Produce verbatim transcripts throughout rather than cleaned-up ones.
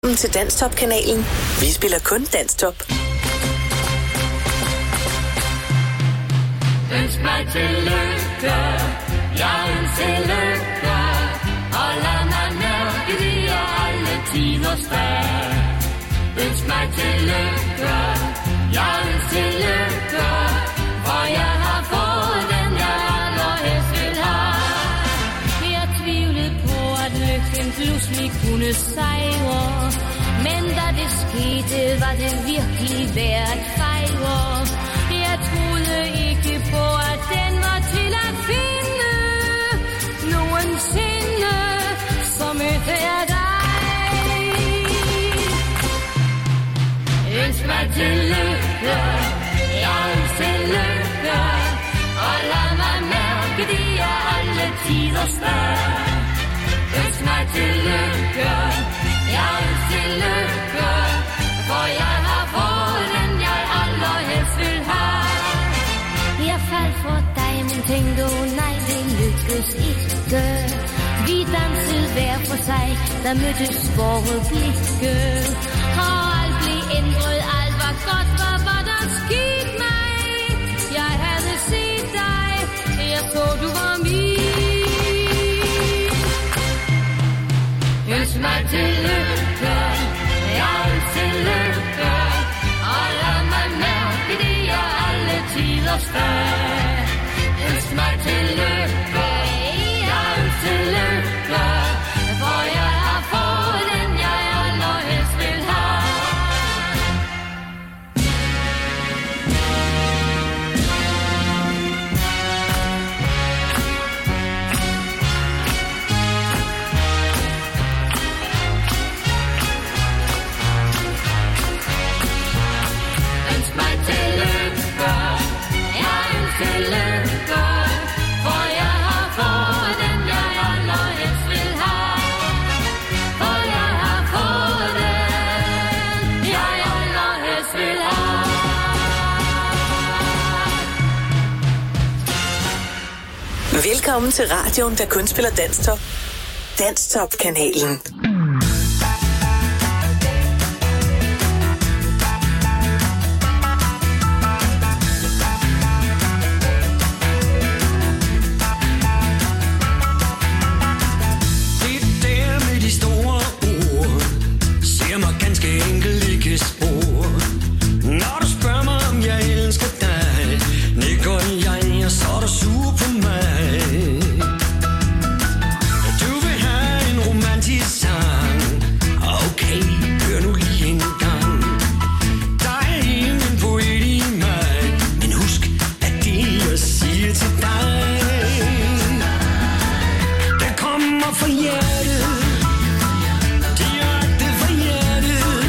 Til Danstop-kanalen. Vi spiller kun Danstop. Ønsk mig til lykke, jeg ønsker lykke, og lad mig mærke det i alle tiders dag. Ønsk mig til lykke, jeg ønsker lykke, for jeg har fået den, jeg allerhelst vil have. Jeg tvivlede på, at lykken pludselig kunne sejre, men da det skete, var det virkelig værd at fejre. Jeg troede ikke på, at den var til at finde. Nogensinde, så mødte jeg dig. Ønsk mig til lykke, jeg ønsker lykke, og lad mig mærke det i alle tiders dag. Ønsk mig til lykke, jeg ønsker lykke, for jeg har fået den, jeg allerhelst vil have. Jeg faldt for dig, men tænkte, oh nej, det lykkes ikke. Vi dansede hver for sig, der mødtes vore blikke. Og alt blev ændret, alt var godt, hvad var der sket mig? Jeg havde set dig, jeg så du var min. Ønsk mig til lykke, jeg ønsker lykke, og lad mig mærke det i alle tiders dag. Ønsk mig til lykke, jeg ønsker lykke, for jeg har fået den, jeg allerhelst vil have. Ønsk mig til lykke, jeg ønsker lykke, for jeg har fået den, jeg allerhelst vil have. For jeg har fået den, jeg allerhelst vil have. Velkommen til radioen, der kun spiller Danstop. Danstop-kanalen. Fra hjertet, direkte fra hjertet.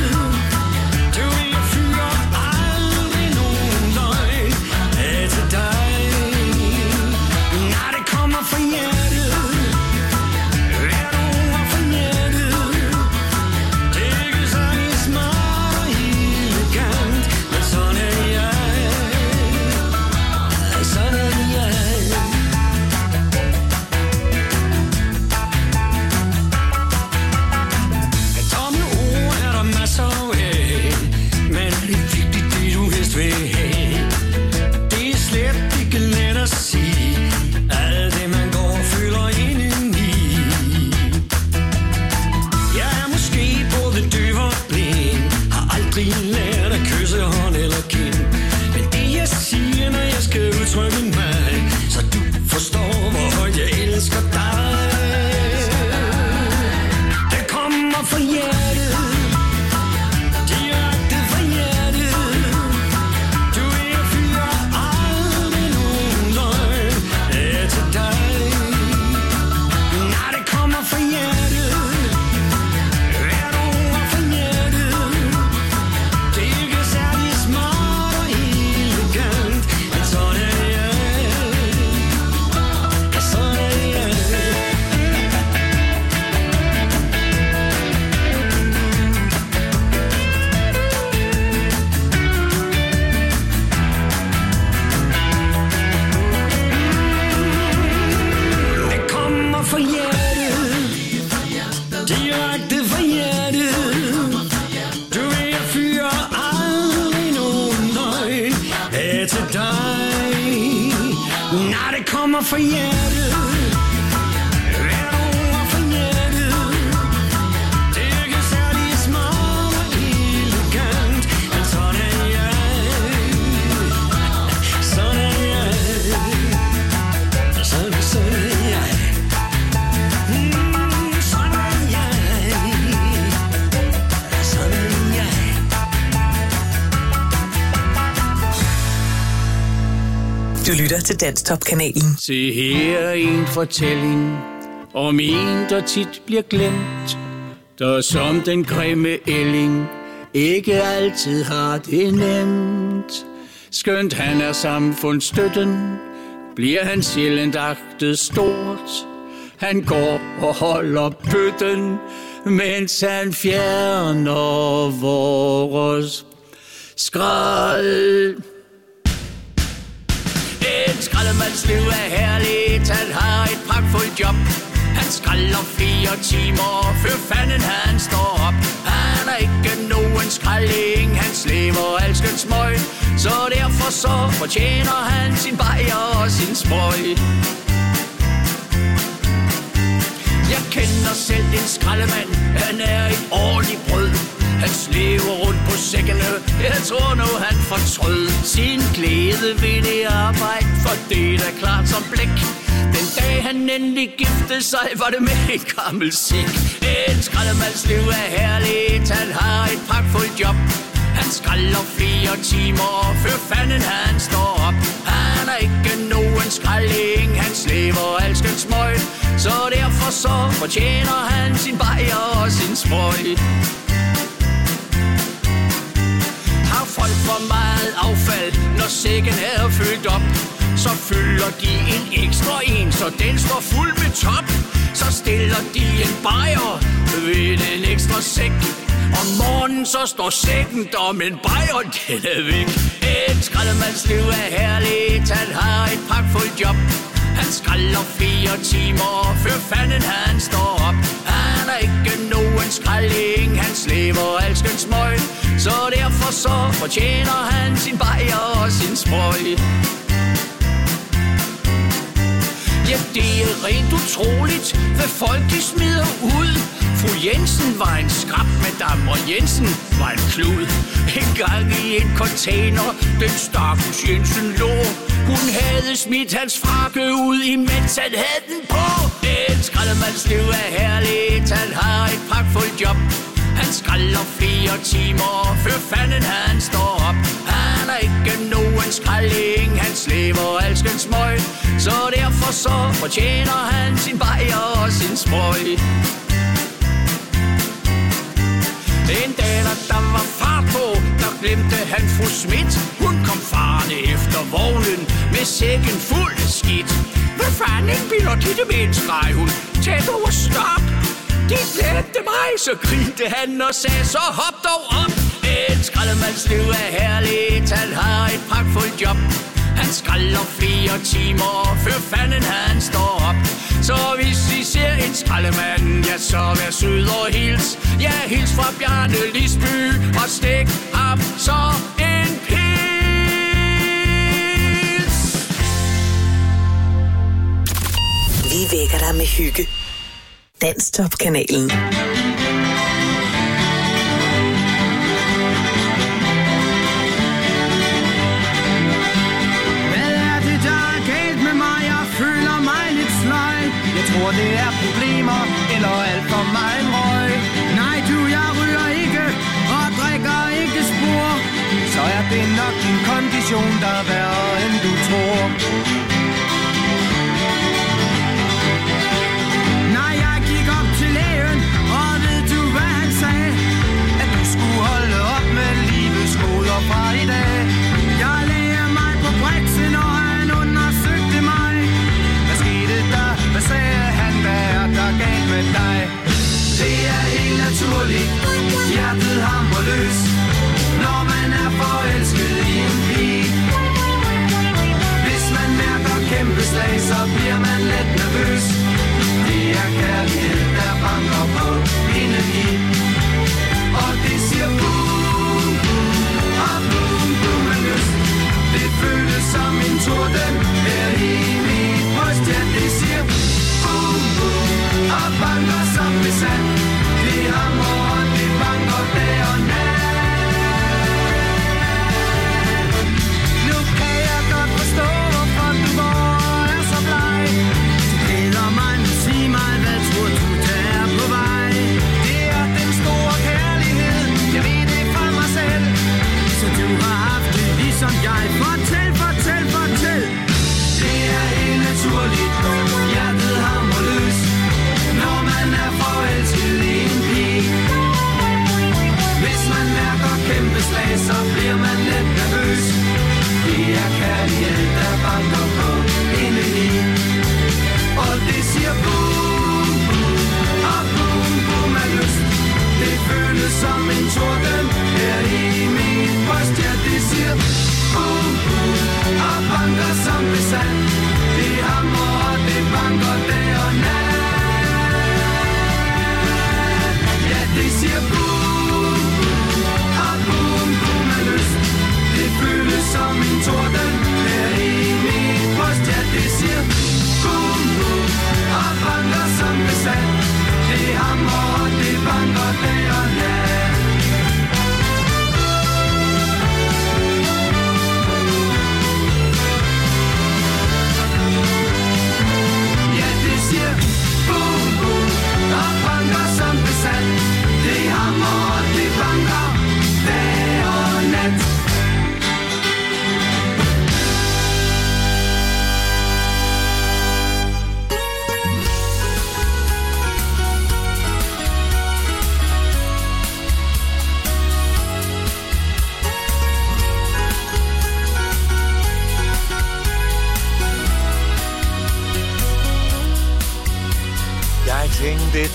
ord for hjertet. Hvert ord for hjertet. Det er ikke særlig smart og elegant, men sådan er jeg. Sådan er jeg. Sådan, sådan er jeg. Mm, sådan er jeg. Sådan er jeg. Du lytter til Danstop-kanalen. Se her en fortælling om en, der tit bliver glemt, der som den grimme ælling ikke altid har det nemt. Skønt han er samfundsstøtten, bliver han sjældent agtet stort. Han går og holder bøtten, mens han fjerner vores skrald. En skraldemands liv er herligt, han har et pragtfuldt job. Han skralder fire timer, før fanden han står op. Han er ikke nogen skralding, han slæver alskens smøg. Så derfor så fortjener han sin bajer og sin smøg. Jeg kender selv en skraldemand, han er et ordentligt brød. Han slæver rundt på sækkene, jeg tror nu han fortrød sin glæde ved det arbejde, for det er da klart som blæk. Den dag han endelig giftede sig, var det med en gammel sæk. En skraldemands liv er herligt, han har et pragtfuldt job. Han skralder flere timer, før fanden han står op. Han er ikke nogen skralding, han slæver alskens smøg. Så derfor så fortjener han sin bajer og sin smøg. Har folk for meget affald, når sækken er fyldt op, så fylder de en ekstra en, så den står fuld med top. Så stiller de en bajer ved den ekstra sæk. Om morgenen så står sækken der, men bajeren den er væk. En skraldemands liv er herligt, han har et pragtfuldt job. Han skralder fire timer, før fanden han står op. Han er ikke nogen skralding, han slæver alskens smøg. Så derfor så fortjener han sin bajer og sin smøg. Ja, det er rent utroligt, hvad folk de smider ud. Fru Jensen var en skrab, madame, og Jensen var en klud. En gang i en container, den stakkels Jensen lå. Hun havde smidt hans frakke ud, imens han havde den på. En skraldemands liv er herligt, han har et pragtfuldt job. Han skralder flere timer, før fanden han står op. Han er ikke nogen skralding, han slæver alskens smøg. Så derfor så fortjener han sin bajer og sin smøg. En dag, der, der var fart på, der glemte han fru Schmidt. Hun kom farne efter vognen med sækken fuld af skidt. Hvad fanden bilder de det med en streg, hun? Tag dog og stop! De glemte mig, så grinte han og sagde, så hop dog op. En skraldemands liv er herligt, han har et pragtfuldt job. Han skralder flere timer, før fanden han står op. Så hvis I ser en skraldemand, ja, så vær sød og hils. Ja, hils fra Bjarne Lisby og stik ham så en pils. Vi vækker dig med hygge. Danstop-kanalen. Jeg tror det er problemer eller alt for meget røg. Nej du, jeg ryger ikke og drikker ikke spor. Så er det nok din kondition, der er værre end du tror. Nej, jeg gik op til lægen, og ved du hvad han sagde? At du skulle holde op med livets goder fra i dag. Jeg lagde mig på briksen, og han undersøgte mig. Hvad skete der? Hvad sagde han? Hvad er der galt med dig? Det er helt naturligt, hjertet hamrer løs, når man er forelsket i en pige.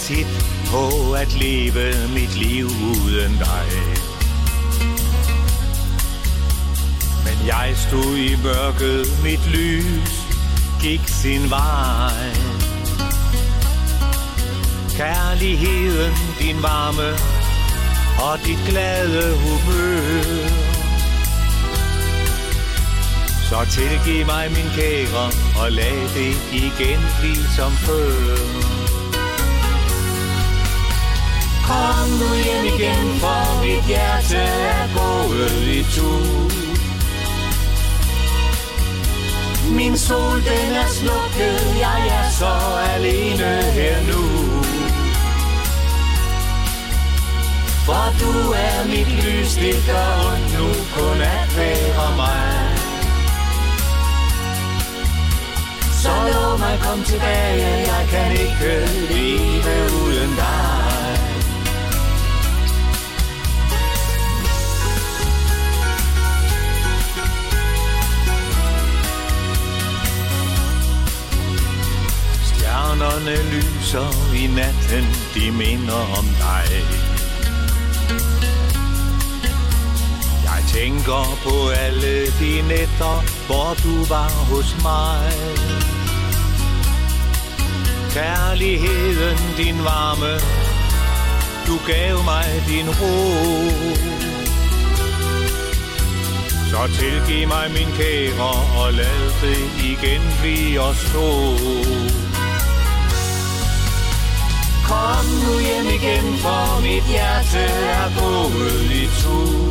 tit på at leve mit liv uden dig. Men jeg stod i mørket, mit lys gik sin vej. Kærligheden, din varme og dit glade humør. Så tilgiv mig min kære, og lad det igen blive som før. Kom nu hjem igen, for mit hjerte er gået i tur. Min sol, den er slukket, jeg er så alene her nu. For du er mit lys, det gør ondt nu kun at være mig. Så lov mig kom tilbage, jeg kan ikke leve uden dig. Stjernerne lyser i natten, de minder om dig. Jeg tænker på alle de nætter, hvor du var hos mig. Kærligheden, din varme, du gav mig din ro. Så tilgiv mig min kære, og lad det igen blive os to. Kom nu hjem igen, for mit hjerte er gået i tur.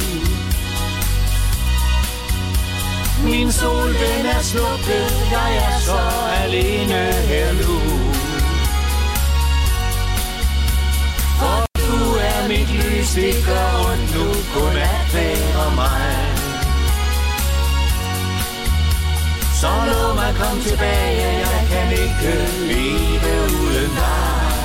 Min sol, den er slukket, jeg er så alene her nu. For du er mit lys, det gør ondt nu kun at være mig. Så lov mig kom tilbage, jeg kan ikke leve uden dig.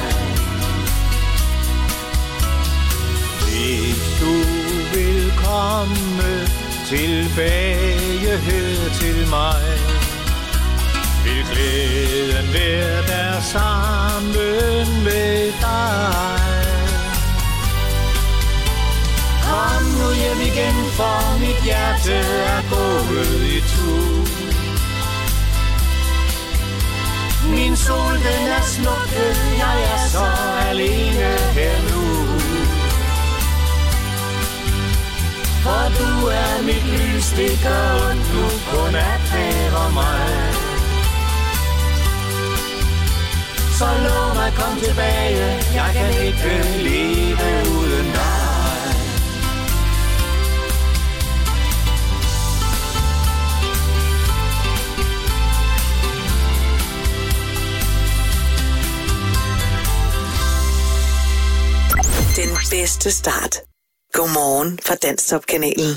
Hvis du vil komme tilbage her til mig, vil glæden være der sammen med dig. Kom nu hjem igen, for mit hjerte er gået i tur. Min sol, den er slukket, jeg er så alene her nu. For du er mit lys, det gør ondt nu kun at være mig. Så lov mig kom tilbage, jeg kan ikke leve uden dig. Den bedste start. Godmorgen fra Danstop-kanalen.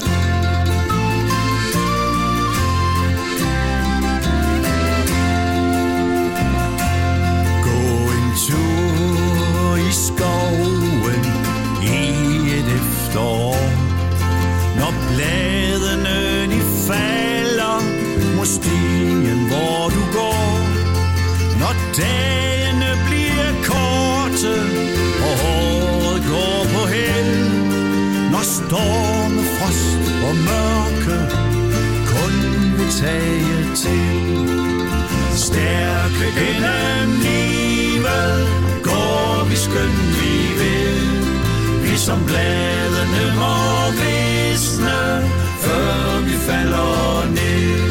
Gå en tur i skoven i et efterår. Når bladene de falder mod stien, hvor du går. Når dagene bliver korte og håret går på held. Når storme, frost og mørke kun vil tage til. Stærke gennem livet går vi skønt vi vil. Vi som bladene må visne, før vi falder ned.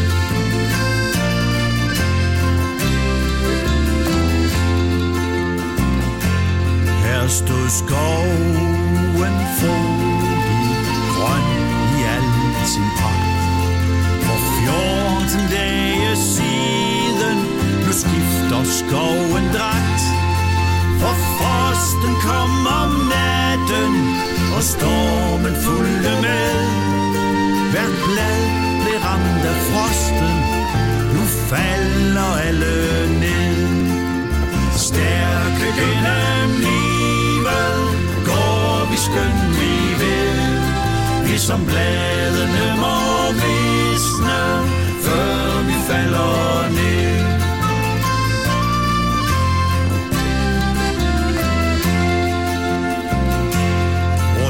Her stod skoven frodig, grøn i al sin pragt. For fjorten dage siden, nu skifter skoven dragt. For frosten kom om natten, og stormen fulgte med. Hvert blad blev ramt af frosten, nu falder alle ned. Stærke gennem livet går vi skønt vi vil. Vi som bladene må visne, før vi falder ned.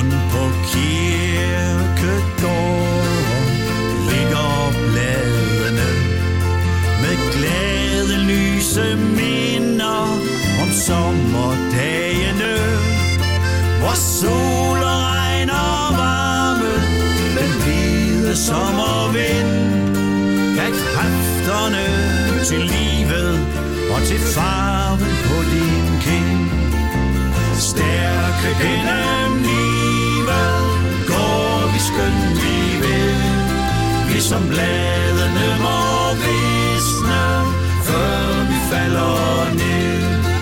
rundt på kirkegården ligger bladene med glade lyse minder om sommerdagene, hvor sol og regn og varme, den hvide sommervind gav kræfterne til livet og til farven på din kind. Stærke gennem livet går vi skønt vi vil, vi som bladene må visne, før vi falder ned.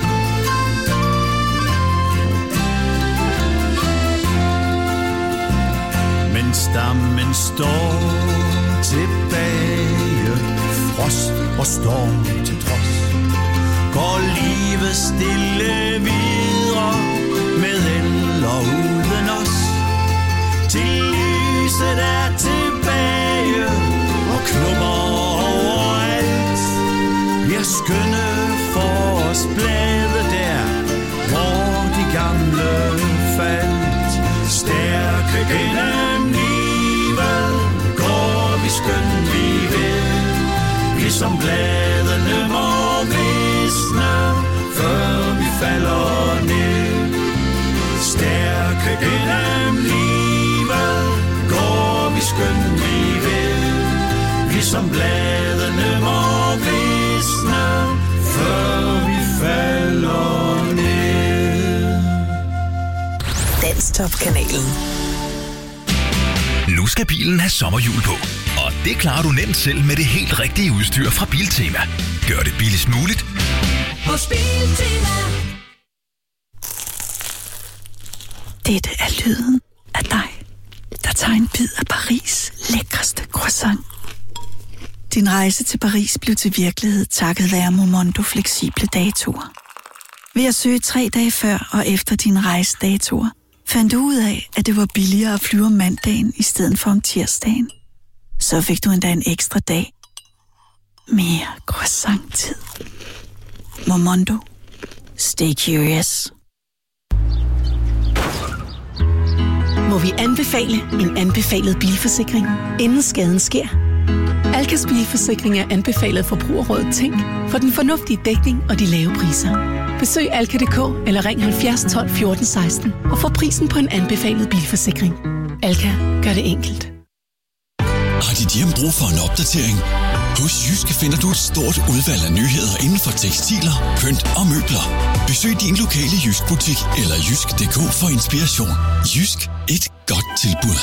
Men stammen står tilbage, frost og storm til trods, går livet stille videre med eller uden os, til lyset er tilbage og klummer overalt, bliver skønne for os blade der, hvor de gamle faldt. Stærke gennem livet går vi skønt vi vil, vi som bladene må visne, før vi falder ned. Stærke gennem livet går vi skønt vi vil, vi som bladene må visne, før vi falder ned. Danstop-kanalen. Nu skal bilen have sommerhjul på, og det klarer du nemt selv med det helt rigtige udstyr fra Biltema. Gør det billigst muligt hos Biltema. Dette er lyden af dig, der tager en bid af Paris' lækreste croissant. Din rejse til Paris blev til virkelighed takket være Momondo fleksible datoer. Ved at søge tre dage før og efter din rejsedatoer, fandt du ud af, at det var billigere at flyve om mandagen i stedet for om tirsdagen. Så fik du endda en ekstra dag. Mere croissant-tid. Momondo. Stay curious. Må vi anbefale en anbefalet bilforsikring, inden skaden sker? Alkas bilforsikring er anbefalet Forbrugerrådet Tænk for den fornuftige dækning og de lave priser. Besøg alka punktum d k eller ring halvfjerds tolv fjorten seksten og få prisen på en anbefalet bilforsikring. Alka gør det enkelt. Har dit hjem brug for en opdatering? Hos Jyske finder du et stort udvalg af nyheder inden for tekstiler, pynt og møbler. Besøg din lokale Jysk butik eller jysk punktum d k for inspiration. Jysk, et godt tilbud.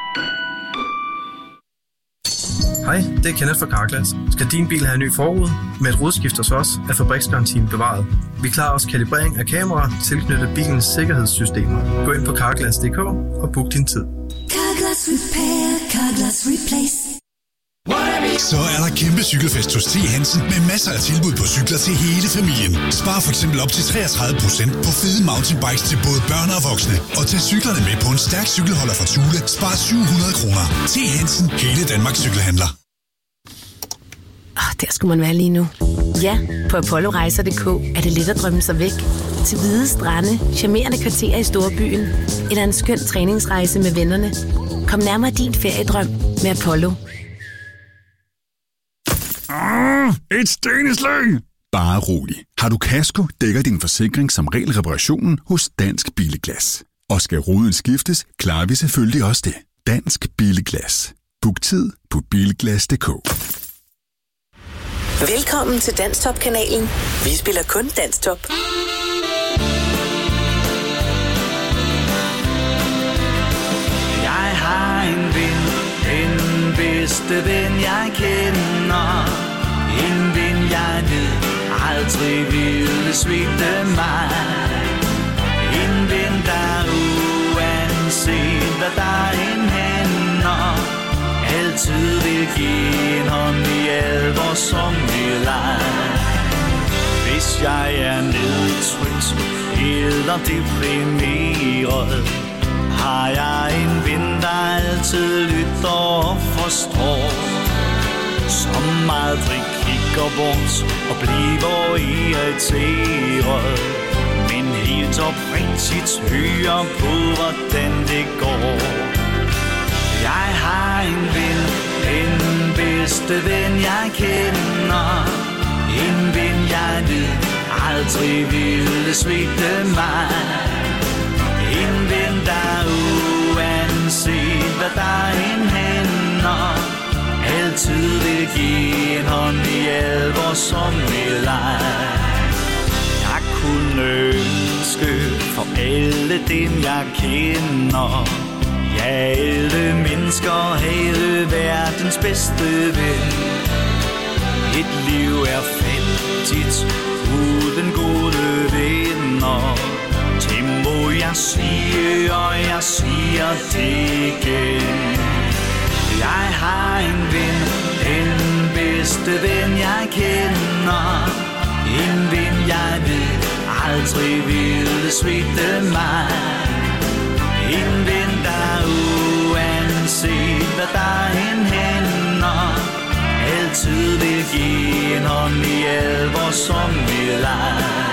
Hej, det er Kenneth fra Carglass. Skal din bil have en ny forrude? Med et rudeskift hos os er fabriksgarantien bevaret. Vi klarer også kalibrering af kameraer tilknyttet bilens sikkerhedssystemer. Gå ind på carglass punktum d k og book din tid. Carglass Repair, Carglass Replace. Så er der kæmpe cykelfest hos T. Hansen med masser af tilbud på cykler til hele familien. Spar for eksempel op til treogtredive procent på fede mountainbikes til både børn og voksne. Og tag cyklerne med på en stærk cykelholder fra Thule. Spar syv hundrede kroner. T. Hansen, hele Danmarks cykelhandler. Oh, der skulle man være lige nu. Ja, på apollorejser punktum d k er det let at drømme sig væk. Til hvide strande, charmerende kvarterer i storbyen eller en skøn træningsrejse med vennerne. Kom nærmere din feriedrøm med Apollo. Ah, et sten i slæng! Bare rolig. Har du kasko, dækker din forsikring som regel reparationen hos Dansk Billeglas. Og skal ruden skiftes, klarer vi selvfølgelig også det. Dansk Billeglas. Book tid på bilglas punktum d k. Velkommen til Danstop-kanalen. Vi spiller kun Danstop. Jeg har en ven, den bedste ven jeg kender. En ven jeg ved aldrig ville svigte mig. En ven der uanset hvad der end hænder, altid vil give en hånd i al vores sommerleg. Hvis jeg er nedtrykt eller deprimeret, har jeg en ven, der altid lytter og forstår, som aldrig kigger bort og bliver irriteret, men helt oprigtigt høre på, hvordan det går. Jeg har en ven, den bedste ven jeg kender. En ven jeg ved aldrig ville svigte mig. En ven der uanset hvad der end hænder, altid vil give en hånd i alvor som i leg. Jeg kunne ønske for alle dem jeg kender, ja alle mennesker havde verdens bedste ven. Et liv er fattigt uden gode venner. Det må jeg sige, og jeg siger det igen. Jeg har en ven, den bedste ven jeg kender. En ven jeg ved aldrig ville svigte mig. En ven der uanset hvad der end hænder, altid vil give en hånd i alvor som vi leger.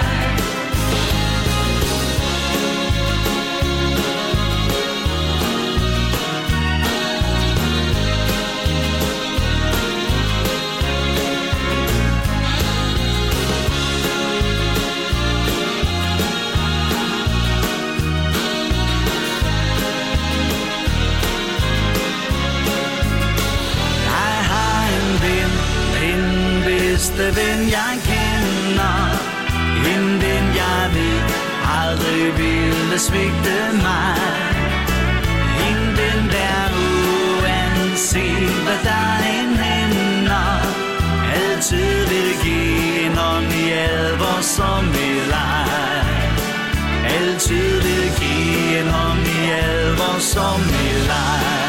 Bedste ven jeg kender, en ven jeg ved aldrig ville svigte mig. En ven der uanset hvad der end hænder, altid vil give en hånd i alvor som i leg. Altid vil give en hånd i alvor som i leg.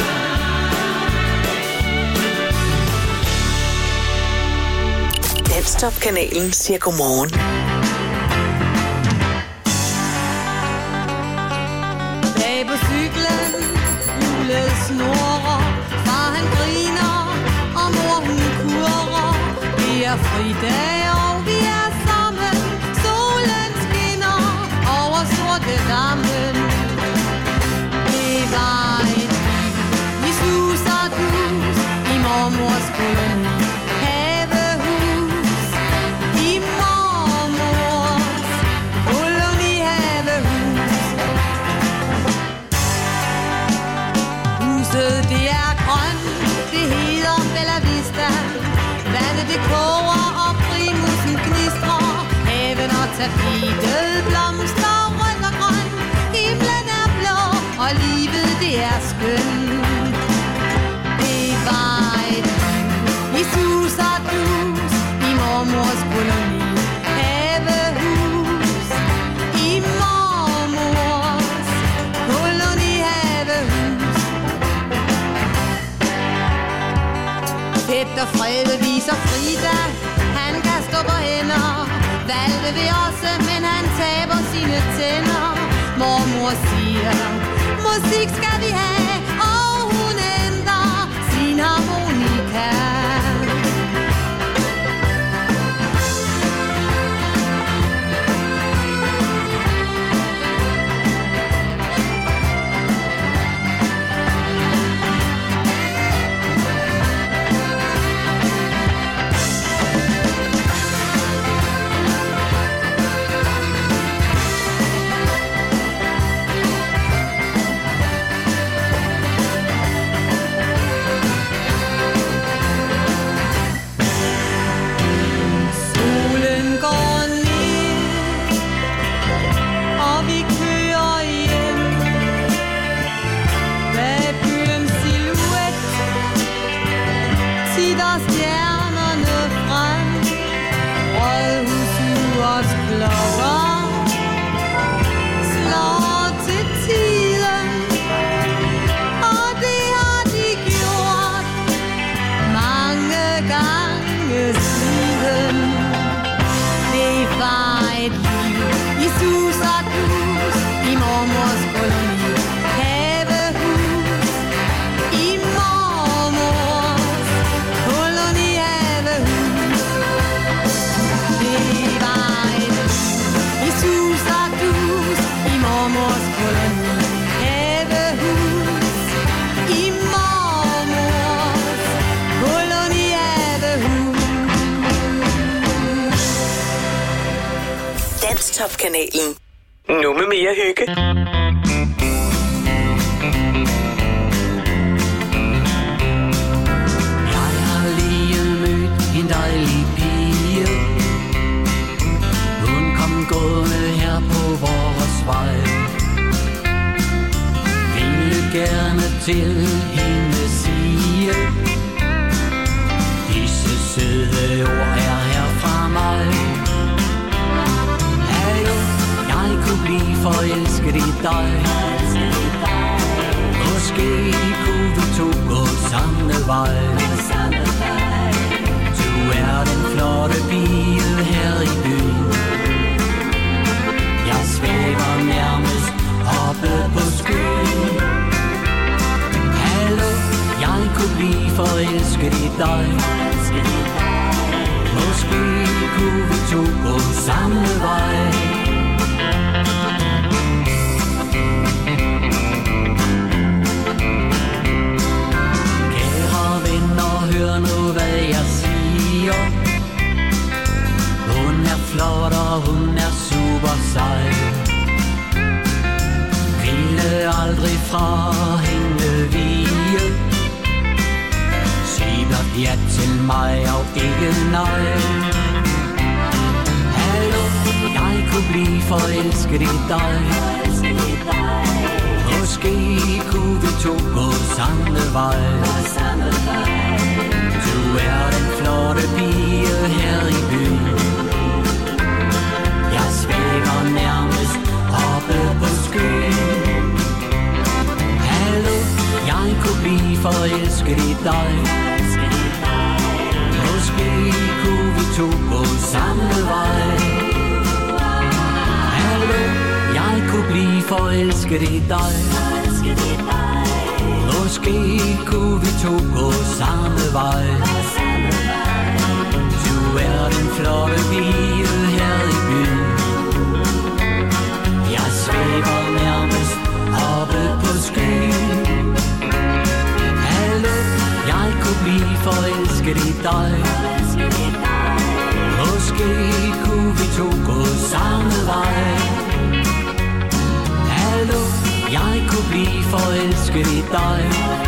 Danstop-kanalen siger godmorgen. Bag på cyklen, hjulet snurrer, far han griner, og mor hun kurrer. Vi er fridag, og vi er sammen, solen skinner over sorte dammen. Det var et liv, vi suser dus i mormors koloni. Det er grønt, det hedder Bella Vista. Vandet det koger, og primusen gnistrer. Haven og tapetet blomster rødt og grønt. Himlen er blå, og livet det er skønt. Det var et liv, vi suser dus i mormors koloni. Havehus i mormors koloni. Havehus. Peter Frede viser Frida, han kan stå på hænder. Valgte vi også, men han taber sine tænder. Mormor siger, musik skal vi have, og hun ændrer sin harmonika. Danstop-kanalen. Nu med mere hygge. Jeg har lige mødt en dejlig pige. Hun kom gående her på vores vej. Ville gerne til hende sige, disse søde ord er her fra mig. Hallo, jeg kunne blive forelsket i dig. Måske kunne vi to gå samme vej. Du er den flotte pige her i byen. Jeg svæver nærmest oppe på skyen. Hallo, jeg kunne blive forelsket i dig. Måske kunne vi to gå samme vej. Kære venner, hør nu hvad jeg siger. Hun er flot og hun er super sej. Ville aldrig fra hende vige. Sig blot ja til mig og ikke nej. Hallo, jeg kunne blive forelsket i dig. Måske kunne vi to gå samme vej. Du er den flotte pige her i byen. Jeg svæver nærmest oppe på skyen. Hallo, jeg kunne blive forelsket i dig. Måske kunne vi to gå samme vej. Hallo, jeg kunne blive forelsket i dig. Måske kunne vi to gå samme vej. Du er den flotte pige her i byen. Jeg svæver nærmest oppe på skyen. Hallo, jeg kunne blive forelsket i dig. Måske kunne vi to gå samme vej. Hallo, jeg kunne blive forelsket i dig.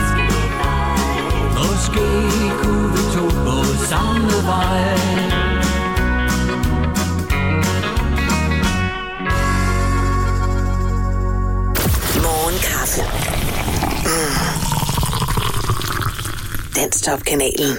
Måske kunne vi to gå samme vej. Morgenkaffe. Mm. Danstop-kanalen.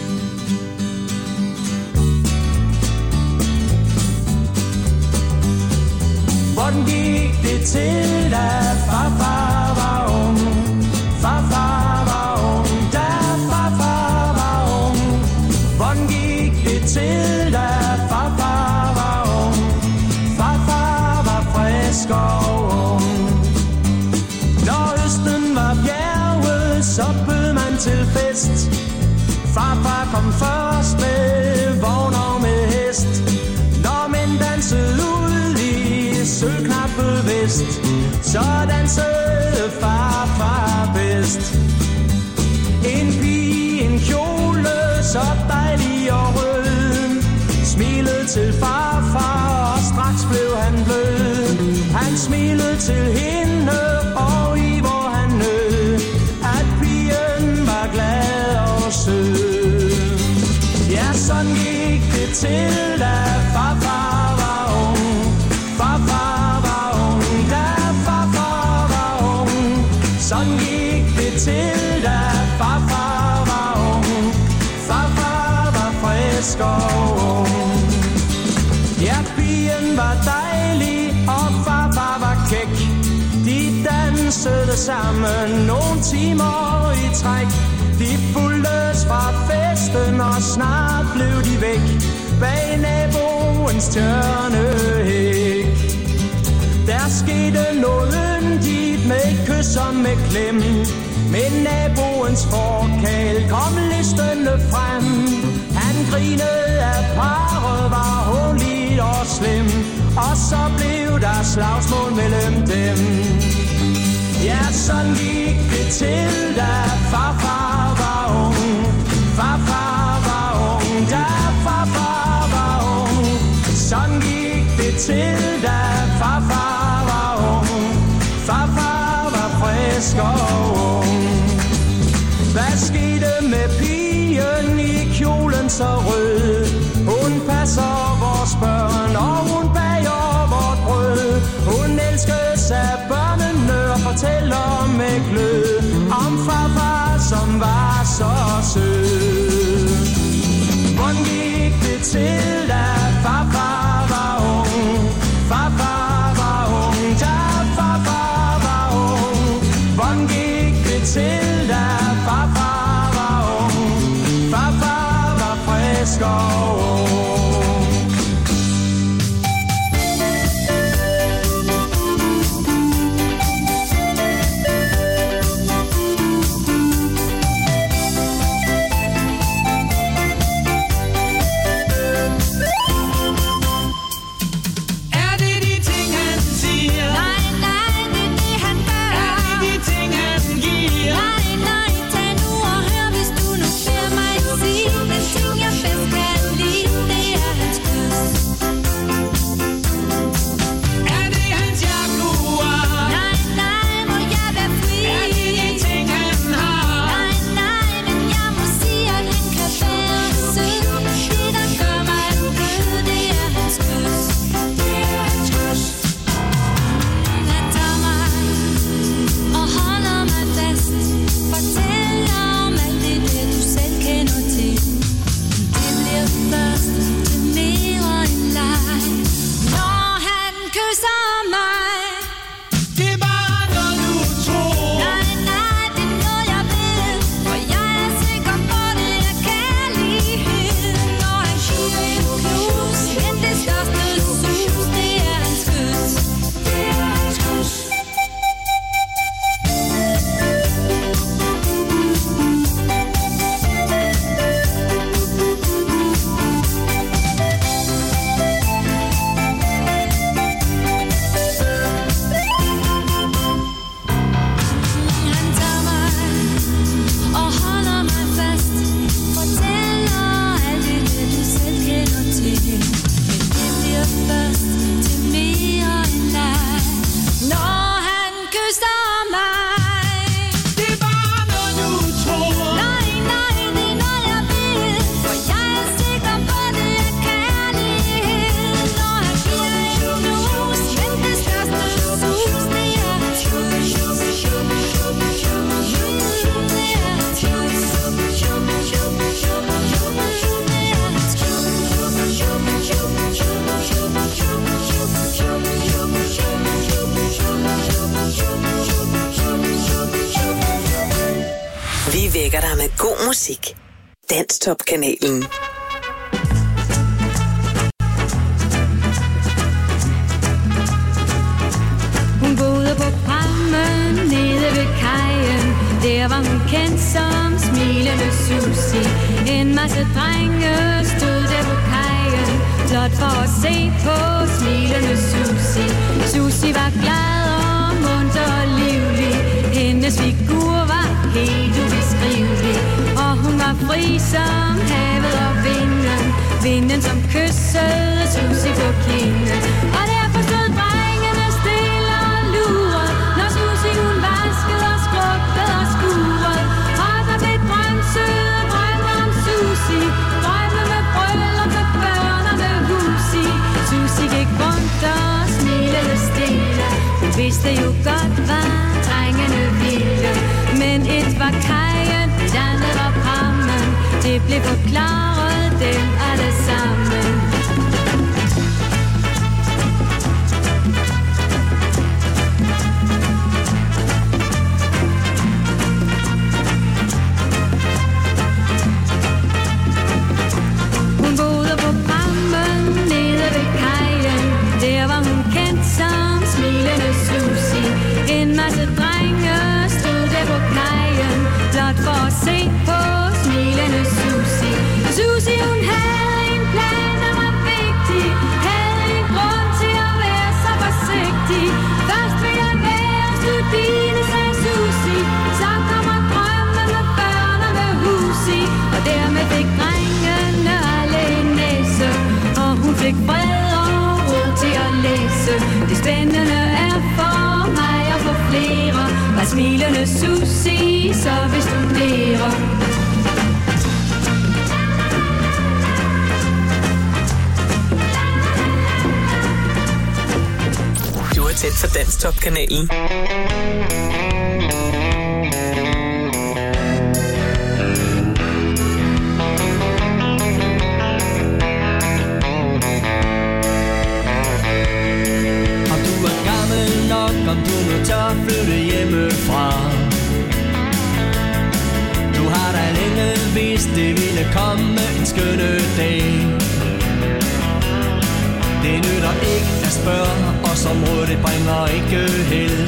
Hvordan gik det til, da farfar var ung? Farfar var ung, da farfar var ung. Hvordan gik det til, da farfar var ung? Farfar var frisk og ung. Når høsten var bjerget, så bød man til fest. Farfar kom først med vogn og med hest. Når mænd dansede ud i sølvknappet vest, så dansede farfar bedst. En pige, en kjole, så dejlig og rød, smilede til farfar, og straks blev han blød. Han smilede til hende, og i hvor han nød, at pigen var glad og sød. Ja, sådan gik det til, da farfar var ung. Farfar var ung, da farfar var ung. Sådan gik det til, da farfar var ung. Farfar var frisk og ung. Ja, pigen var dejlig, og farfar var kæk. De dansede sammen nogle timer i træk. De fulgtes fra festen, og snart blev de væk bag naboens tjørnehæk. Der skete noget yndigt med et kys og med klem. Men naboens forkæl kom listende frem. Han grinede af parret, var hånligt og slem. Og så blev der slagsmål mellem dem. Ja, sådan gik det til, da farfar var ung. Farfar var ung, da farfar var ung. Sådan gik det til, da var ung. Hvad skete med pigen i kjolen så rød? Hun passer vores børn, og hun bager vort brød. Hun elskes af børnene og fortæller med glød om farfar, som var så sød. Hvordan gik det til, da farfar var ung? Farfar var ung, da farfar var ung. Hvordan gik det til, da farfar var ung? Farfar var frisk og ung. vækker dig med god musik. Danstop-kanalen. Hun boede på prammen nede ved kajen. Der var hun kendt som smilende Susi. En masse drenge stod der på kajen, blot for at se på smilende Susi. Susi var glad og munter og livlig. Hendes figur var helt ubeskrivelig. Og hun var fri som havet og vinden. Vinden som kyssede Susi på kinden. Og derfor stod drengene stille og lurede, når Susi hun vaskede og skrubbede og skurede. Og der blev drømt søde drømme om Susi. Drømme med bryllup, med børn og med hus i. Susi gik rundt og smilede stille. Hun vidste jo godt, hvad drengene ville. Men et var kajen, et andet var prammen. Det blev forklaret dem alle sammen. Hun boede på prammen nede ved kajen. Der var hun kendt som smilende Susi. En masse drenge stod der på kajen, blot for at se på smilende Susi. for Danstop-kanalen. Om du er gammel nok, om du nu tør flytte hjemmefra. Du har da længe vidst, det ville komme en skønne dag. Det nytter ikke at spørge, og som råd det bringer ikke held.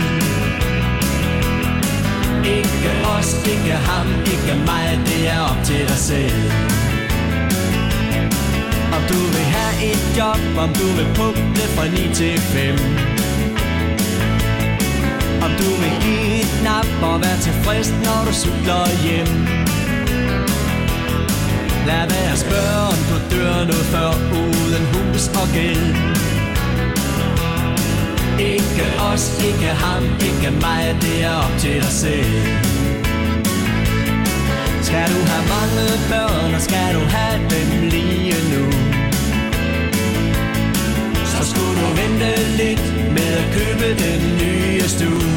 Ikke os, ikke ham, ikke mig, det er op til dig selv. Om du vil have et job, om du vil pukle fra ni til fem. Om du vil give et nap og være tilfreds, når du cykler hjem. Lad være at spørge, om du dør noget før uden hus og gæld. Ikke os, ikke ham, ikke mig, det er op til dig selv. Skal du have mange børn, og skal du have dem lige nu, så skulle du vente lidt med at købe den nye stue.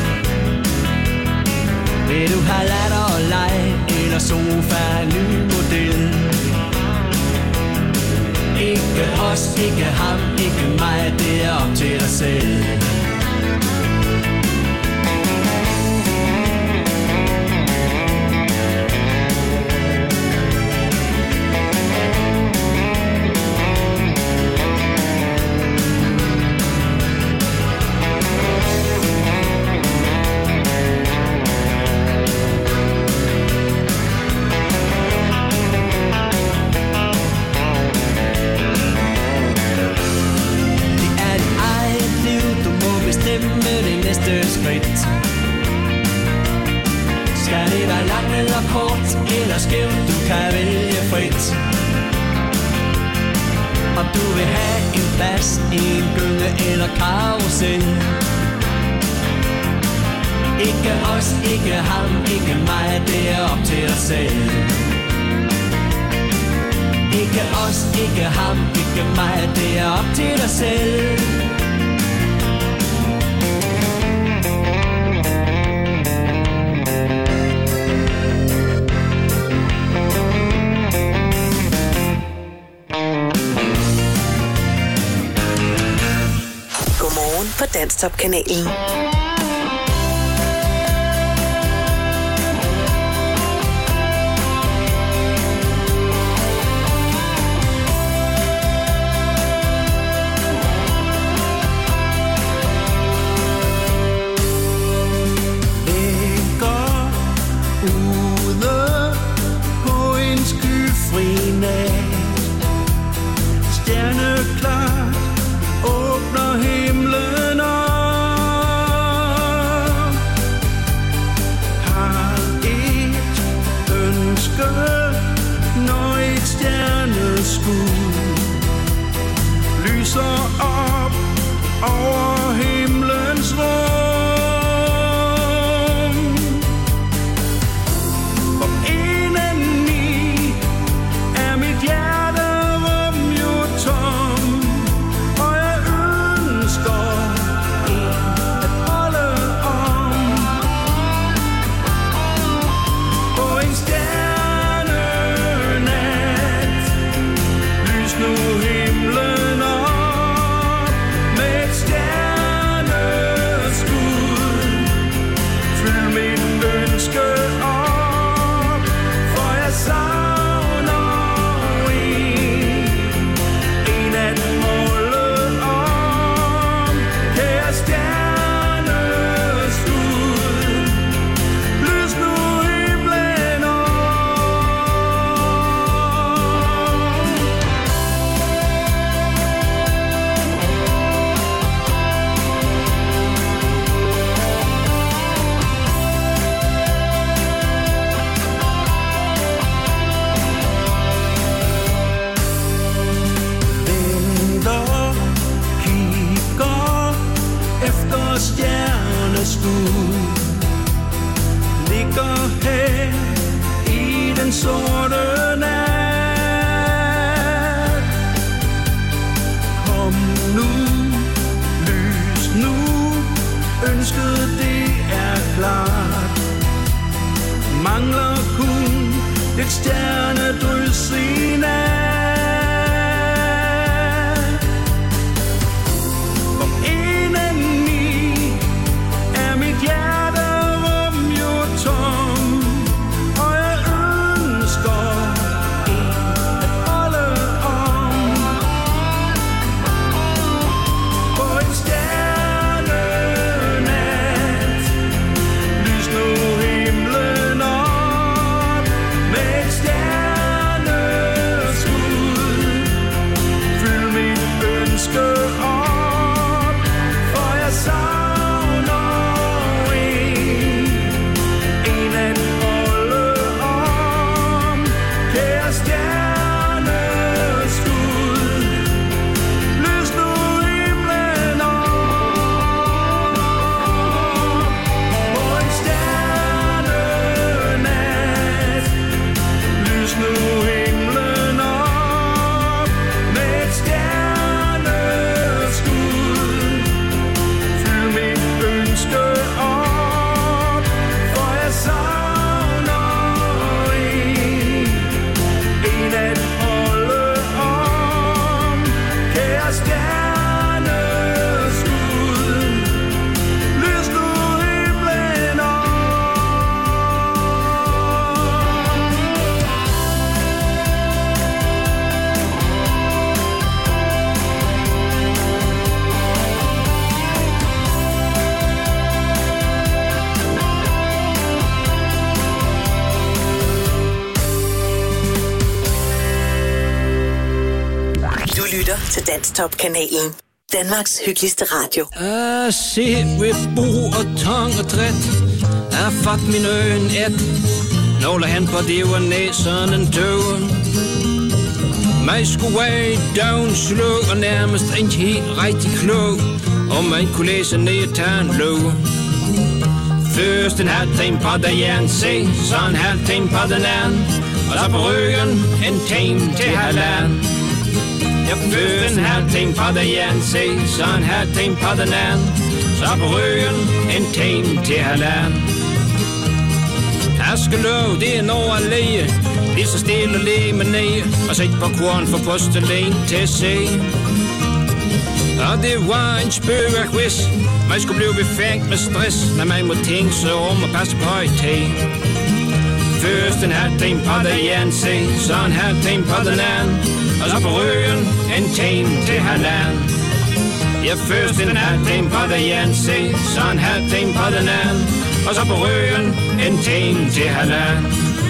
Vil du have latter og leg, eller sofa, ny model? Ikke os, ikke ham, ikke mig, det er op til dig selv. Skal det være langt eller kort, eller skævt, du kan vælge frit. Om du vil have en plads i en gynge eller karusel. Ikke os, ikke ham, ikke mig, det er op til dig selv. Ikke os, ikke ham, ikke mig, det er op til dig selv. På Danstop-kanalen. Ligger ude på en skyfri nat, stjerneklart åbner himlen op. Har et ønske, når et stjerneskud lyser op over himlens rum. Og indeni er mit hjerterum jo tom, og jeg ønsker en at holde om. På en stjernenat, lys nu himlen op med et stjerneskud. Fyld mit ønske op, for jeg savner en, en at holde om. Kære stjerneskud, lys nu himlen op. Venter, kigger efter stjerneskud, ligger her i den sorte nat. Kom nu, lys nu ønsket, det er klart. Mangler kun et stjernedrys i nat. For indeni er mit hjerterum jo tom, og jeg ønsker en at holde om. På en stjernenat, lys nu himlen op med et stjerneskud. Fyld mit ønske op, for jeg savner en, en at holde om. Kære stjerneskud, lys nu himlen op. På en stjernenat, lys nu himlen op med et stjerneskud. Fyld mit ønske op, for jeg savner en, en at holde om. Kære stjerneskud, lys nu himlen op. Du lytter til Danstop-kanalen. Danmarks hyggeligste radio. Ah, se ved bo og tang og træt. Jeg har fået min øjen et. Nåler hen på det var næsen en tøver. Mig skulle være down slå og nærmest ikke helt rigtig klog. Og man kunne læse ned til en lov. Først en halv time på der jern se, så en halv time på den anden. Og så på ryggen en time til halvanden. Jeg først en halv time på der jern se, så en halv time på den anden. Så på ryggen en time til halvanden. Jeg skal love, det er noget at læge. Lige så stille og læge med ned. Og sæt på korn for postelen til at se. Og det var en spøgerquiz. Man skulle blive befængt med stress, når man må tænke sig om og passe på et tag. Først en halv time på der jern se, så en halv time på den anden. Og så på ryggen en time til halvanden. Ja, først en halv time på der jern se, så en halv time på den anden. Og så på ryggen en time til halvanden.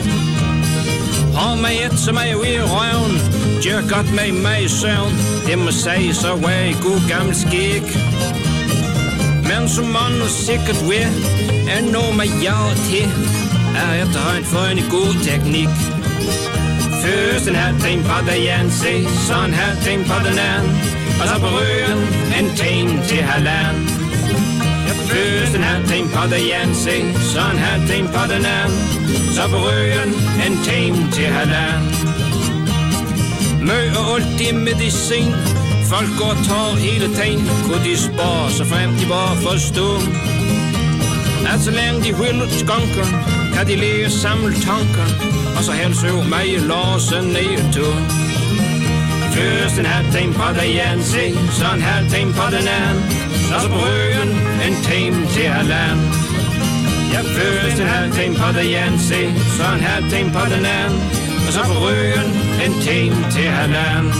Og med et som er jo i røven, gør godt med mig i søvn. Det må sige så var i god gammel skik. Men som man nu sikkert ved, er noget med jer til, er efterhånden for en god teknik. Først en halv time på der jern se, så en halv time på den anden. Og så på ryggen en time til halvanden. Først en halv time på der jern se, så en halv time på den anden. Så på ryggen en time til halvanden. Mø og alt det medicin, folk går og tager hele tiden. Kunne de spare så frem de bare forstå, at så længe de vil skunker, kan de leve samle tanker. Og så helst øve mig i låsen ned til. Først en halv time på der jern se, så en halv time på den anden. Og så på ryggen en time til halvanden. Ja, først en halv time på der jern se, så en halv time på den anden. Og så på ryggen en time til halvanden.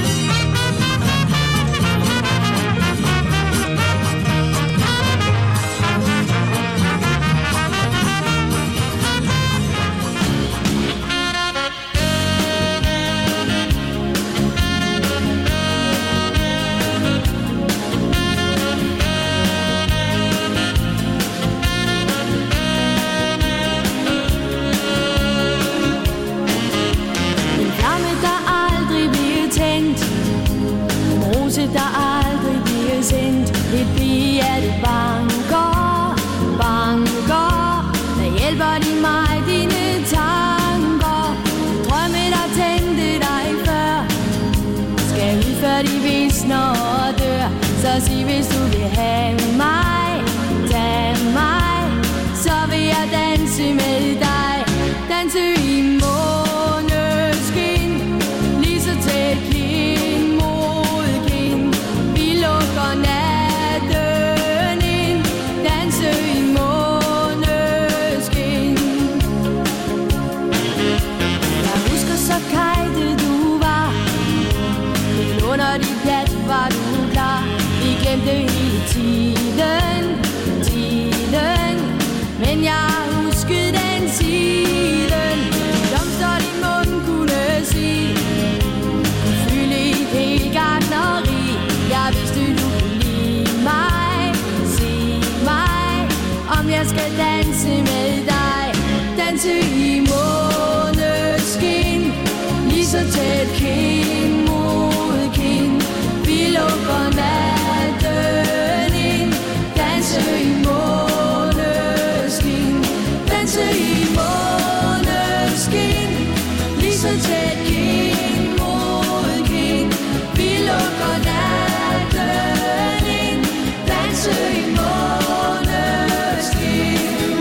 Der aldrig bliver sendt et pige, at det banker, banker. Der hjælper de mig, dine tanker. Drømme, der tændte dig før, skal ud før de visner og dør. Så sig, hvis du vil have mig, tag danse i måneskin, lige så tæt kind mod kind. Vi lukker natten ind, danse i måneskin. Jeg husker så kajtet du var, men under dit hat var du klar. Vi glemte hele tiden, tiden, men jeg huskede den siden. Blomster din mund kunne sige, fylde i et helt gartneri. Jeg vidste du kunne lide mig, sig mig, om jeg skal danse med dig. Danse i måneskin, lige så tæt kind mod kind. Vi lukker natten ind, danse i måneskin, danse i måneskin, lige så tæt kind mod kind. Vi lukker natten ind, danse i måneskin.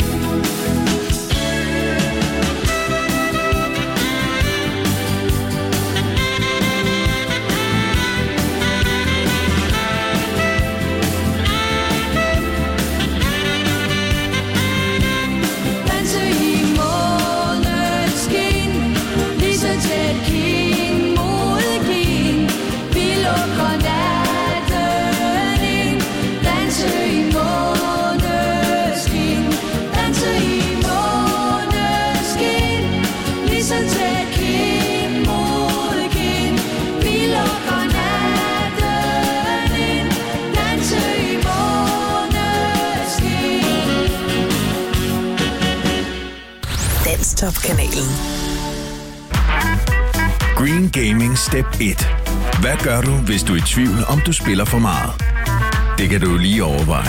Danse i måneskin, lige så tæt kind mod kind. Vi lukker natten ind, danse i måneskin, danse i måneskin, lige så tæt kind mod kind. Vi lukker natten ind, danse i måneskin. Danstop-kanalen. Green Gaming Step et. Hvad gør du, hvis du er i tvivl, om du spiller for meget? Det kan du lige overveje.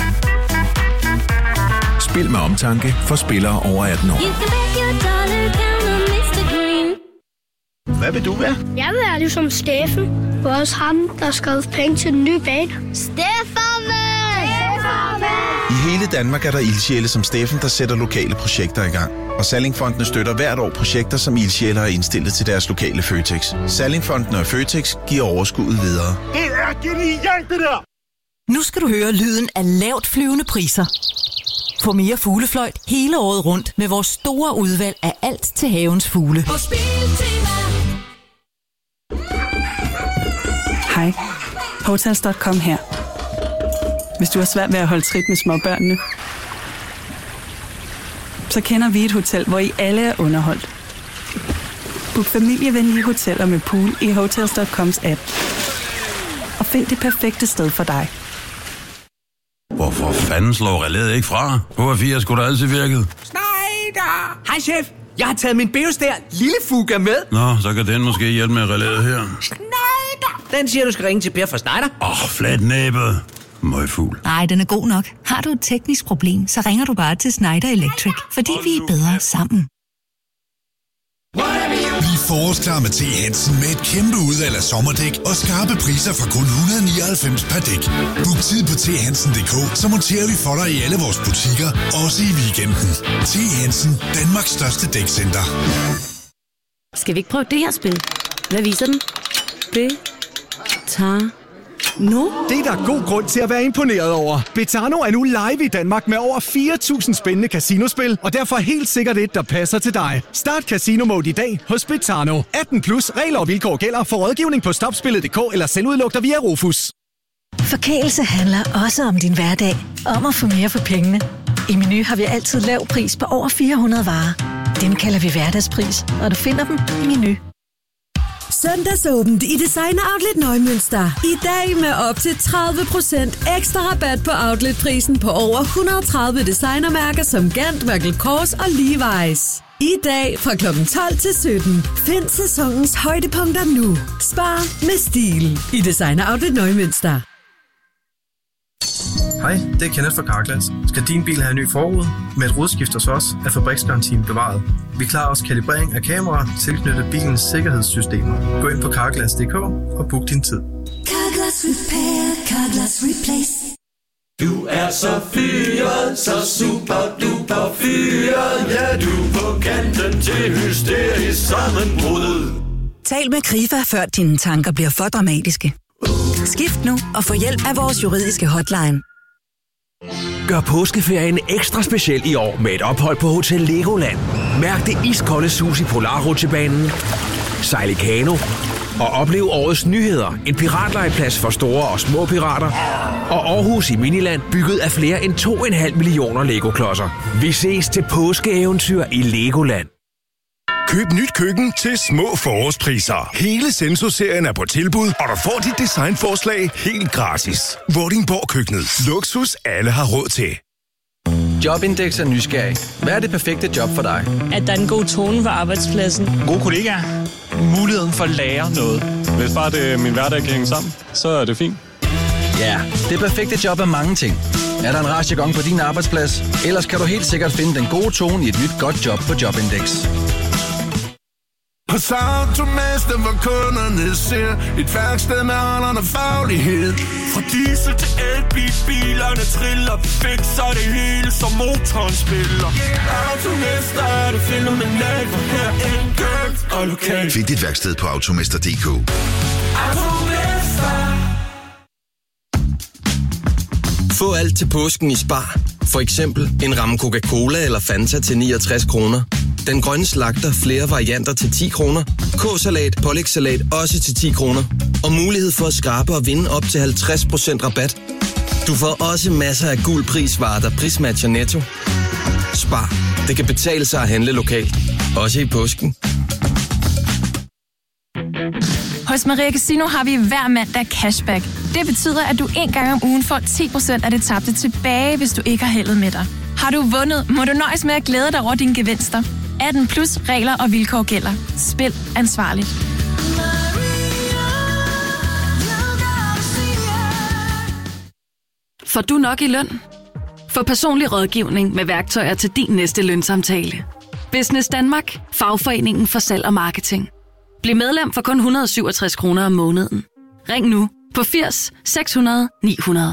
Spil med omtanke for spillere over atten år. Hvad vil du være? Jeg vil være ligesom Steffen. Det var også ham, der skrev penge til den nye bane. Steffen! I hele Danmark er der ildsjæle som Steffen, der sætter lokale projekter i gang. Og Sallingfondene støtter hvert år projekter, som ildsjæle har indstillet til deres lokale Føtex. Sallingfondene og Føtex giver overskuddet videre. Det er genialt, det der! Nu skal du høre lyden af lavt flyvende priser. Få mere fuglefløjt hele året rundt med vores store udvalg af alt til havens fugle. Hej, Hotels punktum com her. Hvis du har svært ved at holde trit med småbørnene, så kender vi et hotel, hvor I alle er underholdt. Book familievenlige hoteller med pool i Hotels punktum coms app. Og find det perfekte sted for dig. Hvorfor fanden slår relæet ikke fra? H F fire skulle da altid virket. Schneider! Hej chef, jeg har taget min Beostær lille Fuga med. Nå, så kan den måske hjælpe med relæet her. Schneider! Den siger, du skal ringe til Per fra Schneider. Åh, oh, flat næbet. Møgfugl. Nej, den er god nok. Har du et teknisk problem, så ringer du bare til Schneider Electric, fordi vi er bedre sammen. Bliv forårsklar med T. Hansen med et kæmpe udvalg af sommerdæk og skarpe priser fra kun et hundrede og nioghalvfems per dæk. Book tid på t hansen punktum d k, så monterer vi for dig i alle vores butikker, også i weekenden. T. Hansen, Danmarks største dækcenter. Skal vi ikke prøve det her spil? Hvad viser den? Det tager nu? Det er der god grund til at være imponeret over. Betano er nu live i Danmark med over fire tusind spændende casinospil, og derfor helt sikkert et, der passer til dig. Start Casino Mode i dag hos Betano. atten plus, regler og vilkår gælder. For rådgivning på stopspillet punktum d k eller selvudlugter via Rufus. Forkælelse handler også om din hverdag. Om at få mere for pengene. I Meny har vi altid lav pris på over fire hundrede varer. Dem kalder vi hverdagspris, og du finder dem i Meny. Søndagsåbent i Designer Outlet Neumünster. I dag med op til tredive procent ekstra rabat på outletprisen på over et hundrede og tredive designermærker som Gant, Michael Kors og Levi's. I dag fra klokken tolv til sytten. Find sæsonens højdepunkter nu. Spar med stil i Designer Outlet Neumünster. Hej, det er Kenneth fra Carglass. Skal din bil have en ny forrude? Med et rudeskift hos os er fabriksgarantien bevaret. Vi klarer også kalibrering af kameraer tilknyttet bilens sikkerhedssystemer. Gå ind på carglass punktum d k og book din tid. Carglass Repair, Carglass Replace. Du er så fyret, så super duper fyret. Ja, du er på kanten til hysterisk sammenbrud. Tal med Krifa, før dine tanker bliver for dramatiske. Skift nu og få hjælp af vores juridiske hotline. Gør påskeferien ekstra speciel i år med et ophold på Hotel Legoland. Mærk det iskolde sus i Polarrutsjebanen, sejl i kano og oplev årets nyheder. En piratlejeplads for store og små pirater. Og Aarhus i Miniland, bygget af flere end to komma fem millioner Lego-klodser. Vi ses til påskeeventyr i Legoland. Køb nyt køkken til små forårspriser. Hele Senso-serien er på tilbud, og du får dit designforslag helt gratis. Vordingborg Køkkenet. Luksus alle har råd til. Jobindex er nysgerrig. Hvad er det perfekte job for dig? At der er en god tone på arbejdspladsen. Gode kollegaer. Muligheden for at lære noget. Hvis bare det, min hverdag kan hænge sammen, så er det fint. Ja, det perfekte job er mange ting. Er der en rastjagong på din arbejdsplads? Ellers kan du helt sikkert finde den gode tone i et nyt godt job på Jobindex. Hos Automester, hvor kunderne ser et værksted med holderne faglighed. Fra diesel til elbil, bilerne triller, fikser det hele, som motoren spiller. Automester er det fænomenalt, for her enkelt og lokalt. Find dit værksted på automester punktum d k. Automester. Få alt til påsken i Spar. For eksempel en ramme Coca-Cola eller Fanta til niogtres kroner. Den grønne slagter flere varianter til ti kroner. K-salat, pålægssalat også til ti kroner. Og mulighed for at skrabe og vinde op til halvtreds procent rabat. Du får også masser af gul prisvarer, der prismatcher Netto. Spar. Det kan betale sig at handle lokalt. Også i påsken. Hos Maria Casino har vi hver mandag cashback. Det betyder, at du en gang om ugen får ti procent af det tabte tilbage, hvis du ikke har heldet med dig. Har du vundet, må du nøjes med at glæde dig over dine gevinster. atten plus regler og vilkår gælder. Spil ansvarligt. Får du nok i løn? Få personlig rådgivning med værktøjer til din næste lønsamtale. Business Danmark. Fagforeningen for salg og marketing. Bliv medlem for kun et hundrede og syvogtres kroner om måneden. Ring nu på firs seks hundrede ni hundrede.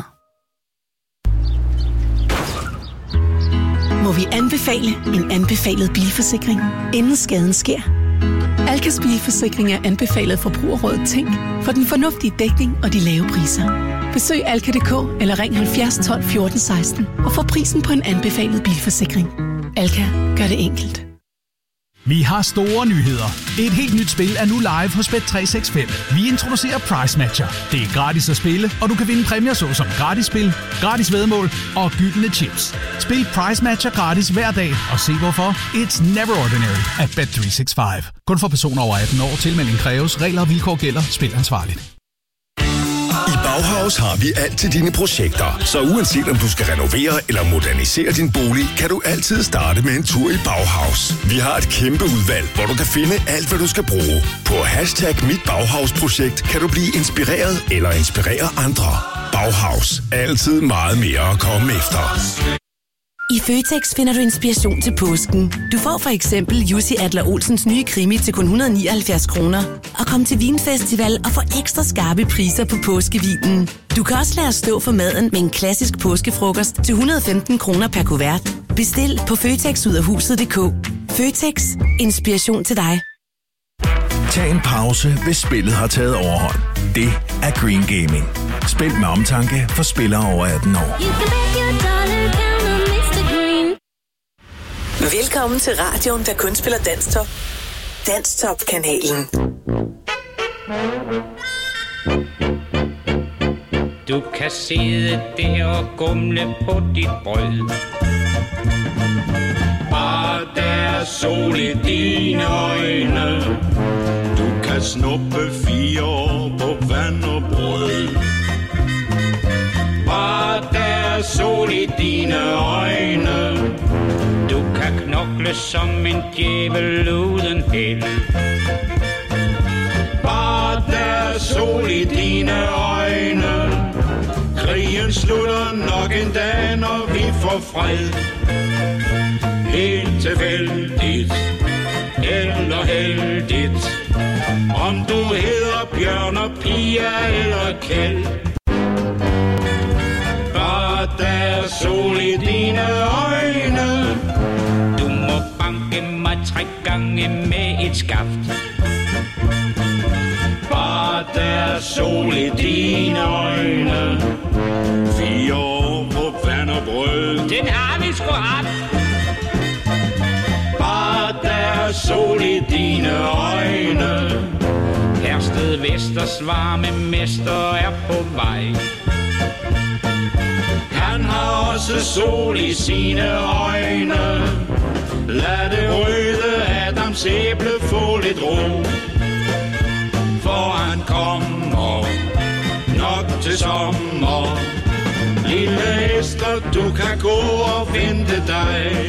Må vi anbefale en anbefalet bilforsikring, inden skaden sker? Alkas bilforsikring er anbefalet Forbrugerrådet Tænk for den fornuftige dækning og de lave priser. Besøg alka punktum d k eller ring halvfjerds tolv fjorten seksten og få prisen på en anbefalet bilforsikring. Alka gør det enkelt. Vi har store nyheder. Et helt nyt spil er nu live hos Bet tre seks fem. Vi introducerer Price Matcher. Det er gratis at spille, og du kan vinde præmier såsom gratis spil, gratis væddemål og gyldne chips. Spil Price Matcher gratis hver dag, og se hvorfor. It's never ordinary at Bet tre seks fem. Kun for personer over atten år. Tilmelding kræves. Regler og vilkår gælder. Spil ansvarligt. I Bauhaus har vi alt til dine projekter, så uanset om du skal renovere eller modernisere din bolig, kan du altid starte med en tur i Bauhaus. Vi har et kæmpe udvalg, hvor du kan finde alt, hvad du skal bruge. På hashtag Mit Bauhaus-projekt kan du blive inspireret eller inspirere andre. Bauhaus. Altid meget mere at komme efter. I Føtex finder du inspiration til påsken. Du får for eksempel Jussi Adler-Olsens nye krimi til kun et hundrede og nioghalvfjerds kroner. Og kom til Vinfestival og få ekstra skarpe priser på påskevinen. Du kan også lade os stå for maden med en klassisk påskefrokost til et hundrede og femten kroner per kuvert. Bestil på føtex ud af huset punktum d k. Føtex. Inspiration til dig. Tag en pause, hvis spillet har taget overhånd. Det er Green Gaming. Spil med omtanke for spillere over atten år. Velkommen til radioen, der kun spiller Danstop. Danstop-kanalen. Du kan sidde der og gumle på dit brød. Bare der er sol i dine øjne. Du kan snuppe fire år på vand og brød. Bare der er sol i dine øjne. Du kan knokle som en djævel uden held. Bare der er sol i dine øjne. Krigen slutter nok en dag, når vi får fred. Helt tilfældigt eller heldigt. Om du hedder Bjørn og Pia eller Kjeld. Bare der tre gange med et skaft. Bare der er sol i dine øjne. Fire år på vand og brød. Den har vi sgu haft. Bare der er sol i dine øjne. Hersted Vesters varme mester er på vej. Han har også sol i sine øjne. Lad det røde Adams æble få lidt ro. For han kommer nok til sommer. Lille Esther, du kan gå og vente dig.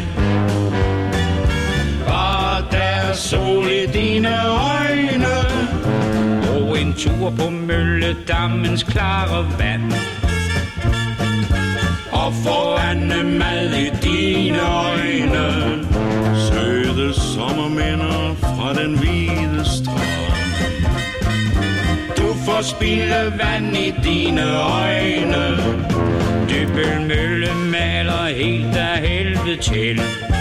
Bare der er sol i dine øjne. Og en tur på Mølledammens klare vand. Og få andemad i dine øjne. Søde sommerminder fra den hvide strand. Du får spildevand i dine øjne. Dybbølmølle maler helt af helvede til.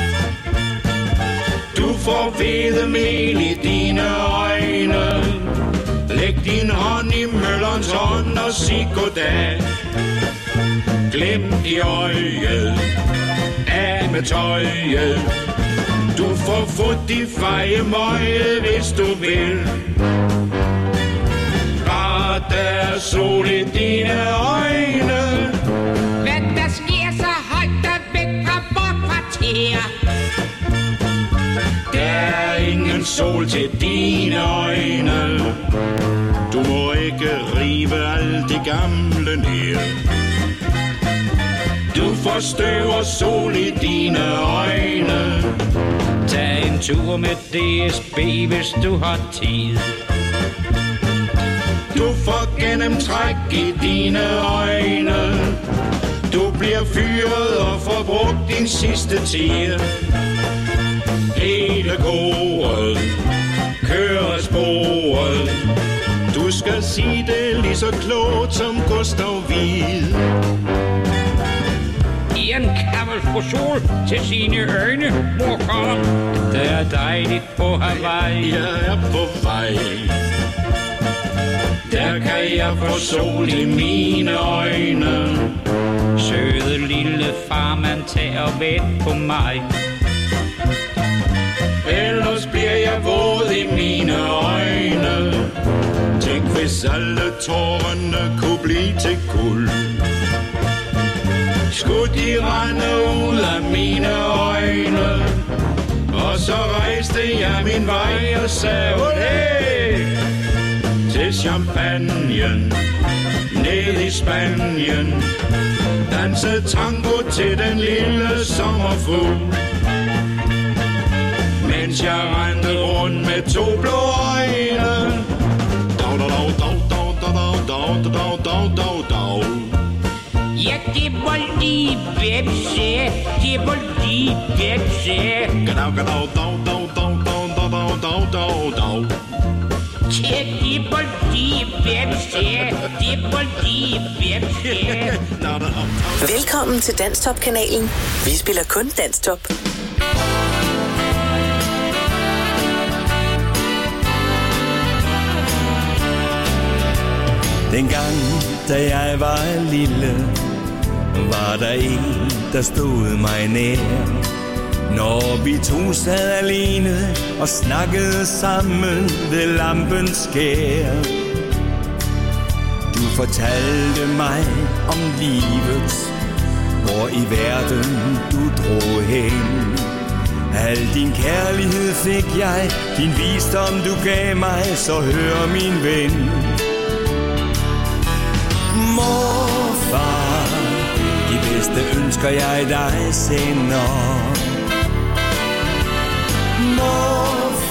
Du får hvedemel i dine øjne. Læg din hånd i møllerens hånd og sig goddag. Glem i øjet, af med tøjet. Du får fået de feje møje, hvis du vil. Bare der er sol i dine øjne. Hvad der sker, så hold dig væk fra vort kvarter. Der er ingen sol til dine øjne. Du må ikke rive alt det gamle ned. Du får støv og sol i dine øjne. Tag en tur med D S B, hvis du har tid. Du får gennemtræk i dine øjne. Du bliver fyret og får brugt din sidste tid. Hele koret kører sporet. Du skal sige det lige så klogt som Gustav Wied. En kammel på sol til sine øjne, mor kom. Det er dejligt på Hawaii. Jeg er på vej. Der kan jeg få sol i mine øjne. Søde lille farmand, tag og vent på mig. Ellers bliver jeg våd i mine øjne. Tænk hvis alle tårerne kunne blive til guld. Skulle de rende ud af mine øjne. Og så rejste jeg min vej og sagde hey! Til champagnen, ned i Spanien. Dansede tango til den lille sommerfugl. Mens jeg rendte rundt med to blå øjne. Dau, dau, dau, dau, dau, dau, dau, dau, dau, dau. Ja, det var lige vepse, det var lige vepse. Gadau, gadau, dau, dau, dau, dau, dau, dau, dau, dau. Ja, det var lige vepse, det var lige vepse. Velkommen til Danstop-kanalen. Vi spiller kun Danstop. Dengang, da jeg var lille, var der en, der stod mig nær. Når vi to sad alene og snakkede sammen ved lampens skær. Du fortalte mig om livet, hvor i verden du drog hen. Al din kærlighed fik jeg, din visdom du gav mig, så hør min ven. Morfar, de bedste ønsker jeg dig sender. Mor